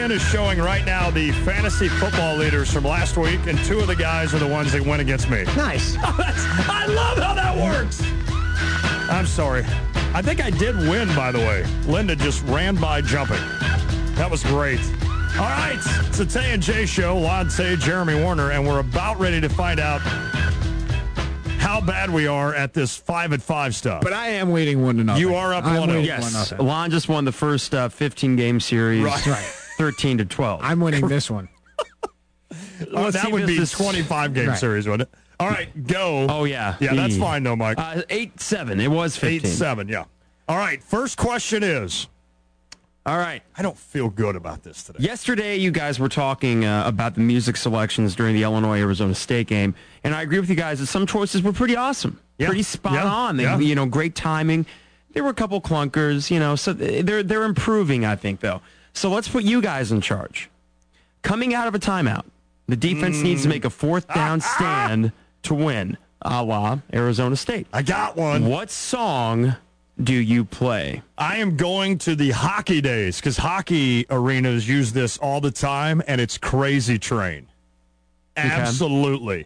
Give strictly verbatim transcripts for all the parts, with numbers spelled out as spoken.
N is showing right now the fantasy football leaders from last week, and two of the guys are the ones that went against me. Nice. Oh, that's, I love how that works. I'm sorry. I think I did win, by the way. Linda just ran by jumping. That was great. All right, it's the Tay and Jay Show. Lon Tay, Jeremy Warner, and we're about ready to find out how bad we are at this five at five stuff. But I am leading one to nothing. You are up I'm one oh. leading Yes, one nothing. Lon just won the first uh, fifteen-game series, Right. Right. thirteen to twelve. I'm winning this one. Oh, that see would if be this is- twenty-five game Right. series, wouldn't it? All right, go. Oh, yeah. Yeah, that's E. fine, though, Mike. Uh, eight seven. It was fifteen. eight seven, yeah. All right, first question is, All right. I don't feel good about this today. Yesterday, you guys were talking uh, about the music selections during the Illinois-Arizona State game, and I agree with you guys that some choices were pretty awesome, Yeah. pretty spot Yeah. on. They, Yeah. You know, great timing. There were a couple clunkers, you know, so they're they're improving, I think, though. So let's put you guys in charge. Coming out of a timeout, the defense Mm. needs to make a fourth down Ah, stand to win, a la Arizona State. I got one. What song do you play? I am going to the hockey days because hockey arenas use this all the time, and it's Crazy Train. Absolutely.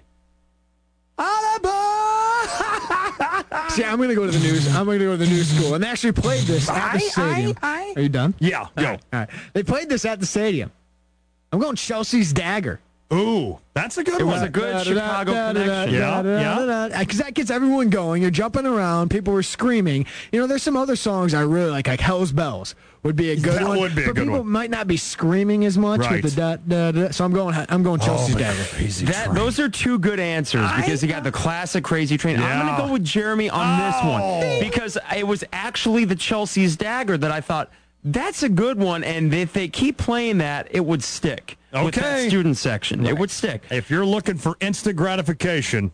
See, I'm going to go to the news. I'm going to go to the news school. And they actually played this at the stadium. Are you done? Yeah, go. All right, all right. They played this at the stadium. I'm going Chelsea's Dagger. Ooh, that's a good It one. was a good Chicago connection. Yeah, yeah. Because that gets everyone going. You're jumping around. People were screaming. You know, there's some other songs I really like, like Hell's Bells would be a good That one. would be a but good people one. might not be screaming as much Right. with the da, da, da. So I'm going. I'm going Chelsea's Oh, Dagger. Crazy That, Train. those are two good answers because you got the classic Crazy Train. I'm Yeah. going to go with Jeremy on this Oh. one because it was actually the Chelsea's Dagger that I thought that's a good one, and if they keep playing that, it would stick with that Okay. student section. It would stick. If you're looking for instant gratification,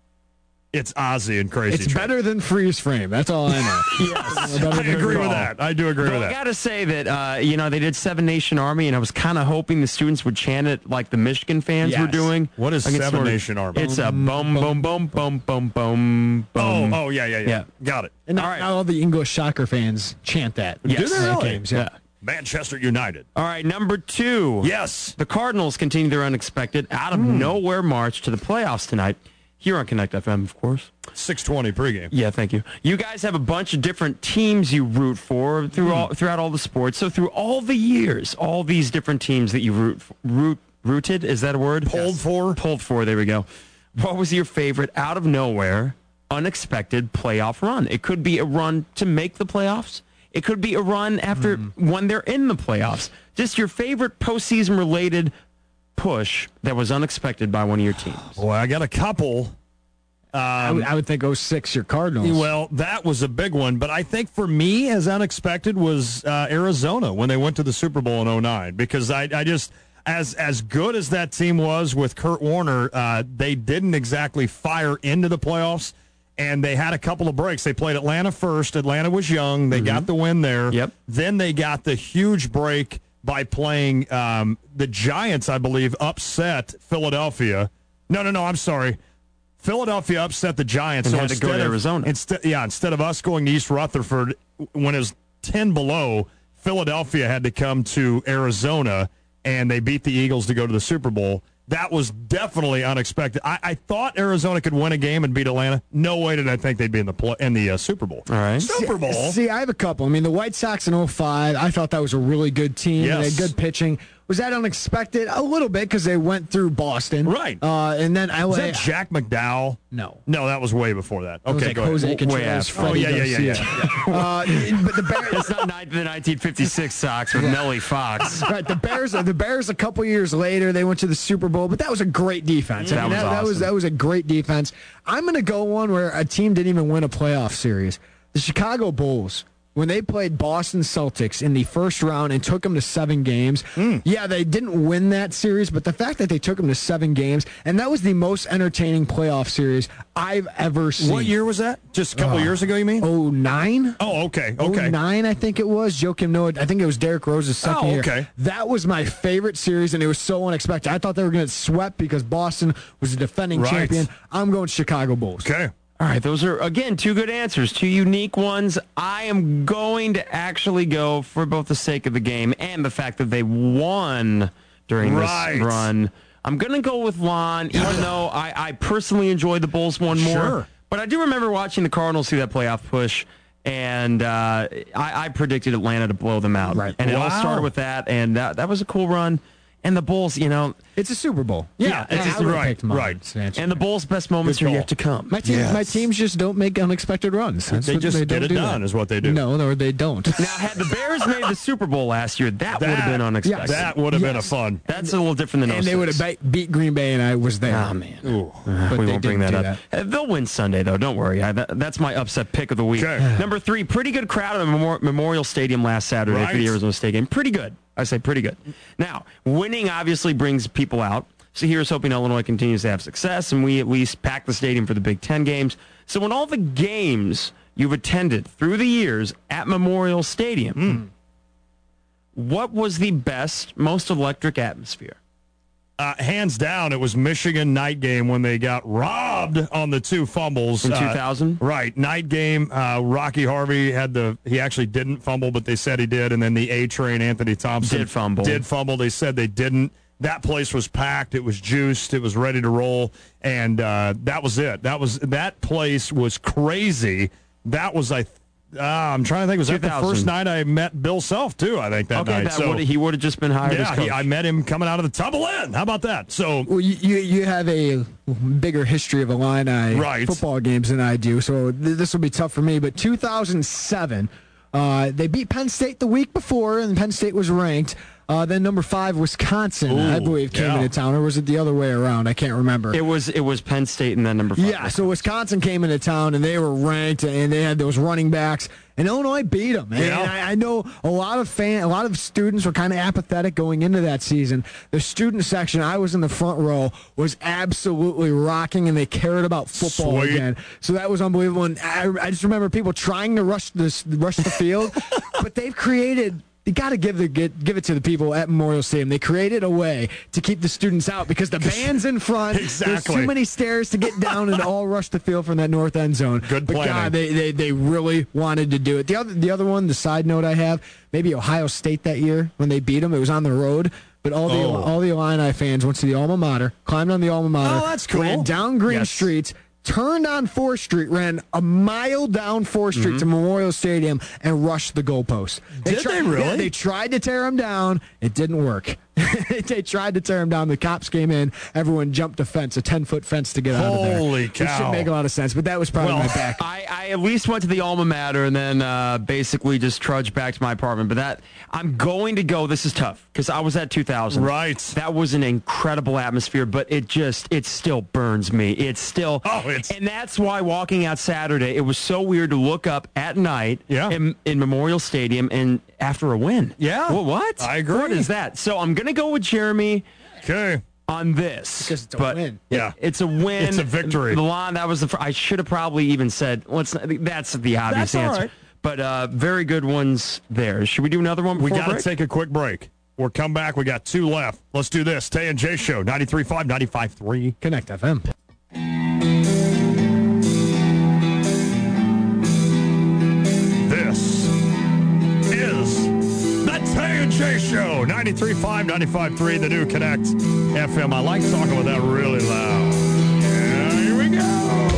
it's Ozzy and Crazy It's Train. better than Freeze Frame. That's all I know. Yes. Better I than agree with Freeze. that. I do agree But with I that. got to say that, uh, you know, they did Seven Nation Army, and I was kind of hoping the students would chant it like the Michigan fans were Yes. doing. What is against Seven Northern- Nation Army? It's a boom, boom, boom, boom, boom, boom, Oh, boom. oh, yeah, yeah, yeah. Yeah. Got it. And not, All right. not all the English soccer fans chant that. Yes. Do they in the really? games, yeah. Manchester United. All right, number two. Yes. The Cardinals continue their unexpected, out of nowhere march to the playoffs tonight. Here on Connect F M, of course. six twenty pregame. Yeah, thank you. You guys have a bunch of different teams you root for through all, throughout all the sports. So through all the years, all these different teams that you root root rooted, is that a word? Pulled for? Pulled for, there we go. What was your favorite out of nowhere, unexpected playoff run? It could be a run to make the playoffs. It could be a run after when they're in the playoffs. Just your favorite postseason related push that was unexpected by one of your teams. Well, I got a couple. I, would, I would think oh six, your Cardinals. Well, that was a big one, but I think for me, as unexpected, was uh, Arizona when they went to the Super Bowl in oh nine, because I, I just, as as good as that team was with Kurt Warner, uh, they didn't exactly fire into the playoffs, and they had a couple of breaks. They played Atlanta first. Atlanta was young. They got the win there. Yep. Then they got the huge break by playing um, the Giants, I believe, upset Philadelphia. No, no, no, I'm sorry. Philadelphia upset the Giants. And so had to go instead to of- Arizona. Instead, yeah, instead of us going to East Rutherford when it was ten below, Philadelphia had to come to Arizona, and they beat the Eagles to go to the Super Bowl. That was definitely unexpected. I, I thought Arizona could win a game and beat Atlanta. No way did I think they'd be in the play, in the uh, Super Bowl. All right. Super Bowl. See, I have a couple. I mean, the White Sox in oh five, I thought that was a really good team. Yes. They had good pitching. Was that unexpected? A little bit because they went through Boston. Right. Uh, and then L A. Was that Jack McDowell? No. No, that was way before that. It was Okay, like go ahead. Jose Way Contreras, after. Oh, Freddie yeah, yeah, yeah, Garcia. yeah. Uh, but the Bears, It's not ni- the nineteen fifty-six Sox with Nellie Fox. right? The Bears, the Bears. A couple years later, they went to the Super Bowl, but that was a great defense. I That mean, was that, that was awesome. that was a great defense. I'm going to go one where a team didn't even win a playoff series. The Chicago Bulls. When they played Boston Celtics in the first round and took them to seven games, yeah, they didn't win that series, but the fact that they took them to seven games, and that was the most entertaining playoff series I've ever seen. What year was that? Just a couple Uh, years ago, you mean? oh nine? Oh, okay, okay. oh nine, I think it was. Joakim Noah, I think it was Derrick Rose's second Oh, year. okay. That was my favorite series, and it was so unexpected. I thought they were going to get swept because Boston was the defending Right. champion. I'm going Chicago Bulls. Okay. All right, those are, again, two good answers, two unique ones. I am going to actually go, for both the sake of the game and the fact that they won during Right. this run, I'm going to go with Lon, even though I, I personally enjoy the Bulls one more. Sure. But I do remember watching the Cardinals see that playoff push, and uh, I, I predicted Atlanta to blow them out. Right. And it all Wow. started with that, and that, that was a cool run. And the Bulls, you know, It's a Super Bowl. Yeah, it's I just- would've right, picked mine, right. to answer and the that. Bulls' best moments Good are call. yet to come. My team, Yes. my teams just don't make unexpected runs. That's They what just they get don't it do done that. is what they do. No, no, they don't. Now, had the Bears made the Super Bowl last year, that, would have That- been unexpected. yes. That would have been a Yes. fun. That's a little different than and they would have beat, beat Green Bay, and I was there. Oh, man. Ooh. But we they won't bring that didn't up. do Uh, They'll win Sunday, though. Don't worry. I, that, that's my upset pick of the week. Okay. Number three, pretty good crowd at the Memor- Memorial Stadium last Saturday for the Right. Arizona State game. Pretty good. I say pretty good. Now, winning obviously brings people out. So here's hoping Illinois continues to have success, and we at least pack the stadium for the Big Ten games. So in all the games you've attended through the years at Memorial Stadium, what was the best, most electric atmosphere? Uh, hands down, it was Michigan night game when they got robbed on the two fumbles. In Uh, two thousand? Right. Night game, uh, Rocky Harvey had the, he actually didn't fumble, but they said he did. And then the A-Train, Anthony Thompson. Did fumble. Did fumble. They said they didn't. That place was packed. It was juiced. It was ready to roll. And uh, that was it. That was, that place was crazy. That was, I uh, I'm trying to think, was that the two thousand. first night I met Bill Self, too, I think, that Okay, night. that so, would, he would have just been hired as yeah, coach. he, I met him coming out of the Tumble Inn. How about that? So, Well, you, you you have a bigger history of Illini Right. football games than I do, so th- this will be tough for me. But two thousand seven, uh, they beat Penn State the week before, and Penn State was ranked. Uh, then number five, Wisconsin, Ooh, I believe, came yeah. into town, or was it the other way around? I can't remember. It was it was Penn State and then number five. Yeah, so Wisconsin came into town and they were ranked and they had those running backs, and Illinois beat them. And Yeah. I, I know a lot of fan, a lot of students were kind of apathetic going into that season. The student section, I was in the front row, was absolutely rocking, and they cared about football Sweet. again. So that was unbelievable. And I, I just remember people trying to rush this, rush the field, but they've created. You got to give the get, give it to the people at Memorial Stadium. They created a way to keep the students out because the band's in front. Exactly. There's too many stairs to get down and all rush the field from that north end zone. Good But planning. God, they, they they really wanted to do it. The other the other one, the side note I have, maybe Ohio State that year when they beat them. It was on the road. But all the Oh. all the Illini fans went to the alma mater, climbed on the alma mater, Oh, that's cool. ran down Green Yes. Street, turned on fourth Street, ran a mile down fourth Street Mm-hmm. to Memorial Stadium, and rushed the goalpost. Did tried, they really? Yeah, they tried to tear him down. It didn't work. They tried to tear him down. The cops came in. Everyone jumped a fence, a ten-foot fence to get out of there. Holy Which cow. should make a lot of sense, but that was probably Well, my back. I, I at least went to the alma mater and then uh, basically just trudged back to my apartment. But that I'm going to go. This is tough because I was at two thousand. Right. That was an incredible atmosphere, but it just it still burns me. It's still. Oh, it's- and that's why walking out Saturday, it was so weird to look up at night. Yeah. In, in Memorial Stadium and after a win. Yeah. Well, what? I agree. What is that? So I'm going to go with Jeremy okay. on this Because it's a but win. Yeah. it's a win. It's a victory. The line that was the. fir- I should have probably even said. Let's. not- That's the obvious That's all answer. right. But uh, very good ones there. Should we do another one? We Before got to break? take a quick break. We'll come back. We got two left. Let's do this. Tay and Jay Show, ninety-three point five, ninety-five point three. Connect F M. This is the Tay and Jay Show, ninety-three point five, ninety-five point three, the new Connect F M. I like talking with that really loud. Yeah, here we go.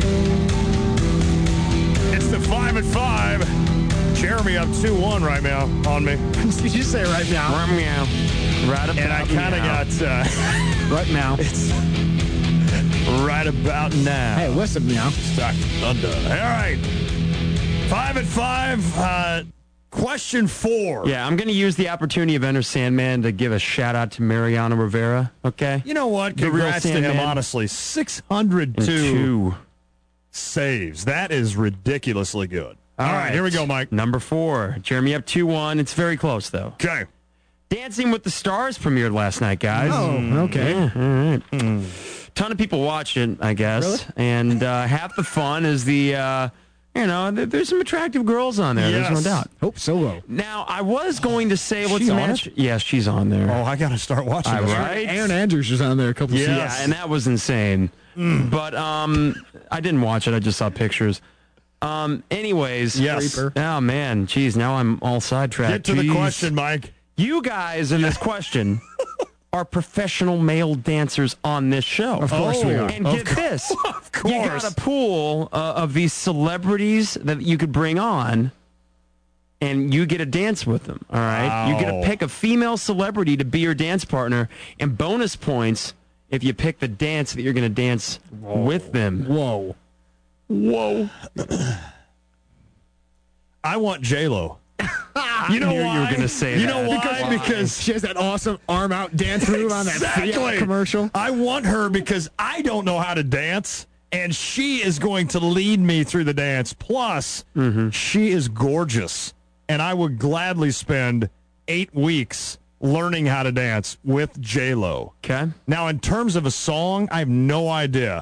It's the five and five. Jeremy up two one right now on me. Did you say right now? Meow. Right about And I kind of now. got uh, Right now. it's right about now. Hey, listen, meow. Stock Thunder. All right. Five and five. Uh, question four. Yeah, I'm going to use the opportunity of Enter Sandman to give a shout out to Mariano Rivera. Okay. You know what? The real Congrats to him, Sandman. honestly. six hundred And two two. saves. That is ridiculously good. All right, here we go, Mike. Number four. Jeremy up two one. It's very close though. Okay. Dancing with the Stars premiered last night, guys. Oh, okay. Yeah, all right. Ton of people watched it, I guess. Really? And uh, half the fun is the, uh, You know, there, there's some attractive girls on there. Yes. There's no doubt. Hope Solo. Now, I was going to say, what's She the on match? it? Yes, she's on there. Oh, I got to start watching All this. right. Aaron Andrews was on there a couple Yeah. seasons. Yeah, and that was insane. Mm. But um, I didn't watch it. I just saw pictures. Um, anyways. Yes. Creeper. Oh, man. Jeez, now I'm all sidetracked. Get to the Jeez. question, Mike. You guys in this question are professional male dancers on this show. Of course we Oh. are. And Of get cour- this. of You got course. a pool uh, of these celebrities that you could bring on, and you get to dance with them, all right? You get to Wow. pick a female celebrity to be your dance partner, and bonus points if you pick the dance that you're going to dance with them. Whoa. Whoa. I want J-Lo. You know why? you were going to say You that. know why? Because She has that awesome arm out dance move on that Exactly. Fiat commercial. I want her because I don't know how to dance, and she is going to lead me through the dance. Plus, Mm-hmm. she is gorgeous, and I would gladly spend eight weeks learning how to dance with J-Lo. Okay. Now, in terms of a song, I have no idea.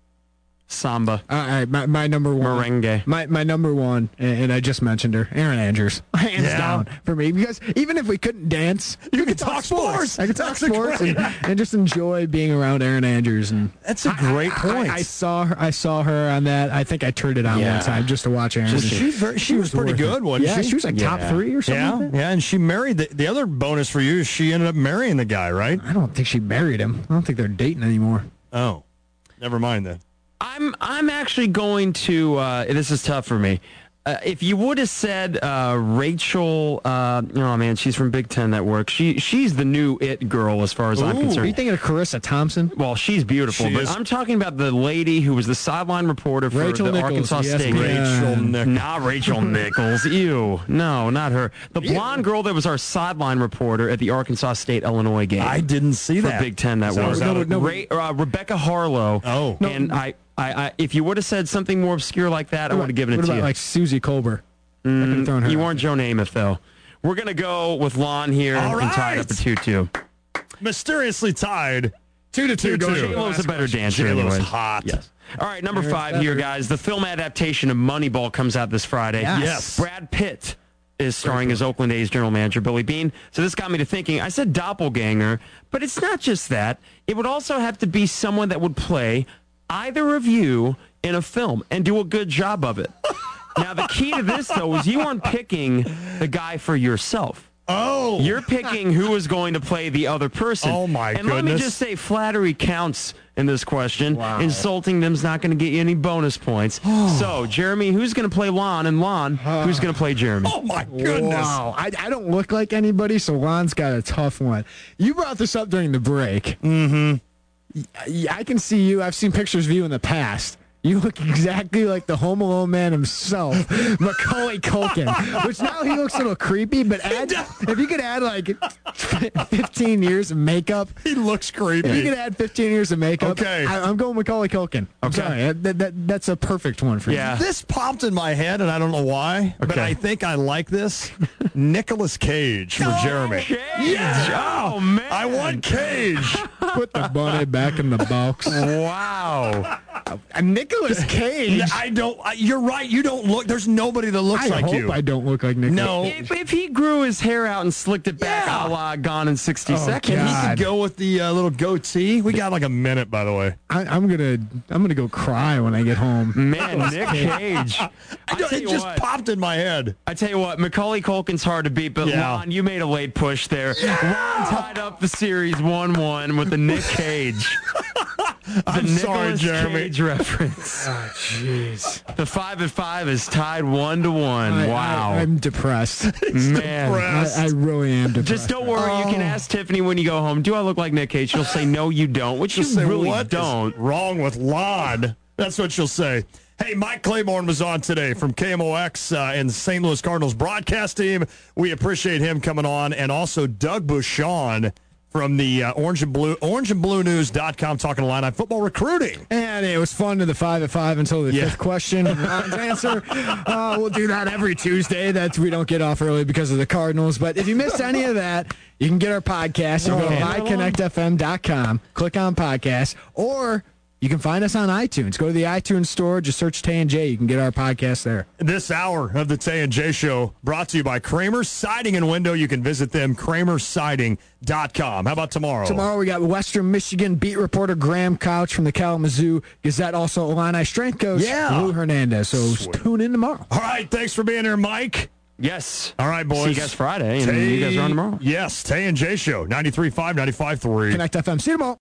Samba. All right, my, my number one. Merengue. My my number one, and, and I just mentioned her, Aaron Andrews. Hands Yeah. down for me. Because even if we couldn't dance, You we could talk sports. I could talk That's a sports great- and, and just enjoy being around Aaron Andrews. And That's a great I, point. I, I saw her. I saw her on that. I think I turned it on Yeah. one time just to watch Aaron. She, Andrews. very, she was pretty worth it. good, wasn't yeah, she? she was like top Yeah. three or something. Yeah, like that. yeah, and she married the, the other bonus for you is she ended up marrying the guy, right? I don't think she married him. I don't think they're dating anymore. Oh, never mind then. I'm I'm actually going to. Uh, this is tough for me. Uh, if you would have said uh, Rachel, uh, oh man, she's from Big Ten Network. She she's the new it girl as far as I'm Ooh. Are you concerned. thinking of Carissa Thompson? Well, she's beautiful, She but is. I'm talking about the lady who was the sideline reporter for Rachel the Nichols, Arkansas yes, State. ma'am. Rachel Nick. Not Rachel Nichols. Ew. No, not her. The blonde girl that was our sideline reporter at the Arkansas State Illinois game. I didn't see for that. Big Ten So Network. is that a- No, Ray, uh, Rebecca Harlow. Oh. and I, I, I, if you would have said something more obscure like that, I would have given it what to about you. like Susie Colbert? I could have thrown her. You out. weren't Joe Namath, though. We're going to go with Lon here All and tie it right. up at two two. Mysteriously tied. two to two. Two, Go two. J-Lo. J-Lo's a better dancer J-Lo's anyway. hot. Yes. All right, number Aaron's five here, better. guys. The film adaptation of Moneyball comes out this Friday. Yes. Yes. Brad Pitt is starring as Oakland A's general manager Billy Beane. So this got me to thinking. I said doppelganger, but it's not just that. It would also have to be someone that would play either of you in a film and do a good job of it. Now, the key to this, though, is you aren't picking the guy for yourself. Oh, You're picking who is going to play the other person. Oh, my And let me goodness. just say, flattery counts in this question. Wow. Insulting them's not going to get you any bonus points. So, Jeremy, who's going to play Lon? And Lon, who's going to play Jeremy? oh my goodness. Wow. I, I don't look like anybody, so Lon's got a tough one. You brought this up during the break. Mm-hmm. I can see you. I've seen pictures of you in the past. You look exactly like the Home Alone man himself, Macaulay Culkin, which now he looks a little creepy, but add, if you could add like fifteen years of makeup, He looks if you creepy. could add fifteen years of makeup, Okay. I, I'm going Macaulay Culkin. I'm Okay. sorry. That, that, that's a perfect one for you. Yeah. This popped in my head, and I don't know why, but Okay. I think I like this. Nicolas Cage for Jeremy. Cage. Yeah. Oh, man. I want Cage. Put the bunny back in the box. Wow. Uh, Nicolas Cage. I don't. I, you're right. You don't look. There's nobody that looks I like hope you. I don't look like Nicolas. No. If, if he grew his hair out and slicked it back Yeah. a la Gone in sixty Oh, seconds. And he God. could go with the uh, little goatee. We got like a minute, by the way. I, I'm gonna I'm gonna go cry when I get home. Man, Nick Cage. I I don't, tell it you just what. popped in my head. I tell you what, Macaulay Culkin's hard to beat, but Yeah. Lon, you made a late push there. Lon tied up the series one one with the Nick Cage. The I'm sorry, Nicolas Jeremy. Cage reference. Oh, jeez. The five at five is tied one to one. I- Wow. I, am depressed. Man. depressed. I, I really am depressed. Just don't worry. You can ask Tiffany when you go home, do I look like Nick Cage? She'll say, no, you don't, which you She'll say, really "What is don't. wrong with Lon?" That's what she'll say. Hey, Mike Claiborne was on today from K M O X uh, and the Saint Louis Cardinals broadcast team. We appreciate him coming on, and also Doug Bushon from the uh, Orange and Blue, orange and blue news dot com talking Illini football recruiting. And it was fun to the five at five until the Yeah. fifth question. Ron's answer. Uh, we'll do that every Tuesday. That's we don't get off early because of the Cardinals. But if you missed any of that, you can get our podcast. You go to Oh. my connect f m dot com, click on podcast, or you can find us on iTunes. Go to the iTunes store, just search Tay and Jay. You can get our podcast there. This hour of the Tay and Jay Show brought to you by Kramer Siding and Window. You can visit them, kramer siding dot com. How about tomorrow? Tomorrow we got Western Michigan beat reporter Graham Couch from the Kalamazoo Gazette, also Illini strength coach Yeah. Lou Hernandez. So Sweet. tune in tomorrow. All right, thanks for being here, Mike. Yes. All right, boys. See you guys Friday, and Tay, you guys are on tomorrow. Yes, Tay and Jay Show, ninety-three point five, ninety-five point three. Connect F M. See you tomorrow.